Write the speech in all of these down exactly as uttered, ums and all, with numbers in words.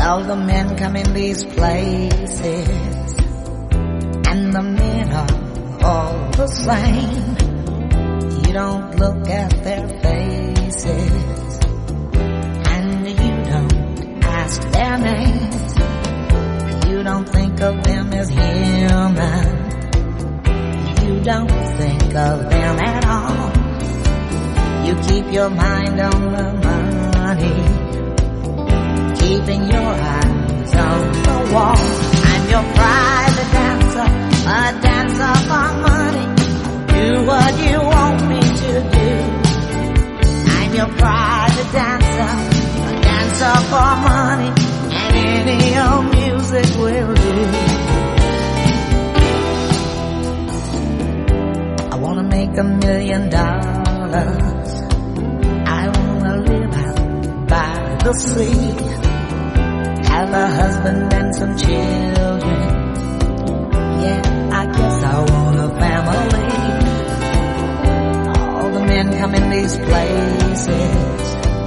Well, the men come in these places, and the men are all the same. You don't look at their faces, and you don't ask their names. You don't think of them as human. You don't think of them at all. You keep your mind on the money, keeping your eyes on the wall. I'm your private dancer, a dancer for money. Do what you want me to do. I'm your private dancer, a dancer for money, and any old music will do. I wanna make a million dollars. I wanna live out by the sea, have a husband and some children. Yeah, I guess I want a family. All the men come in these places,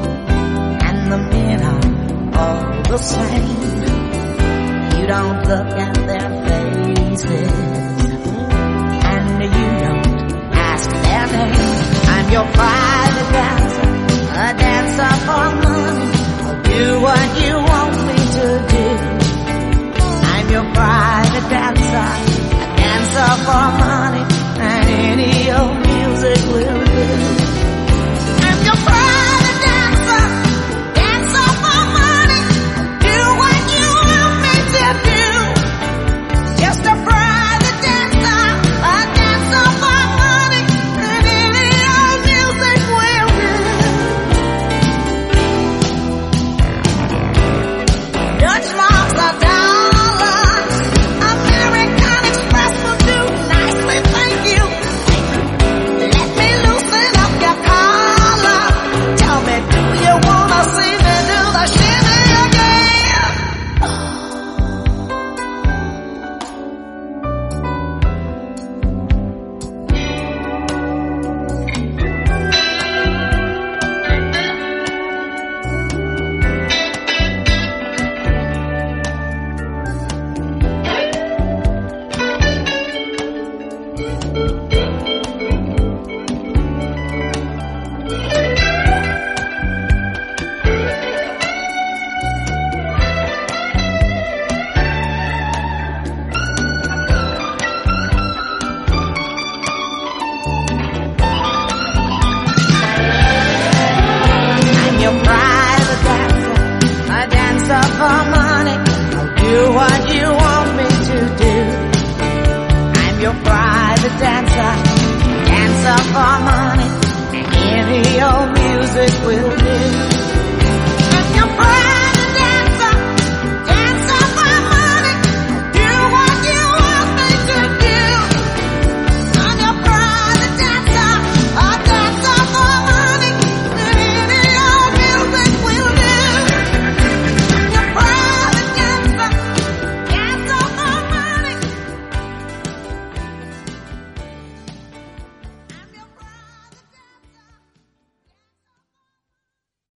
and the men are all the same. You don't look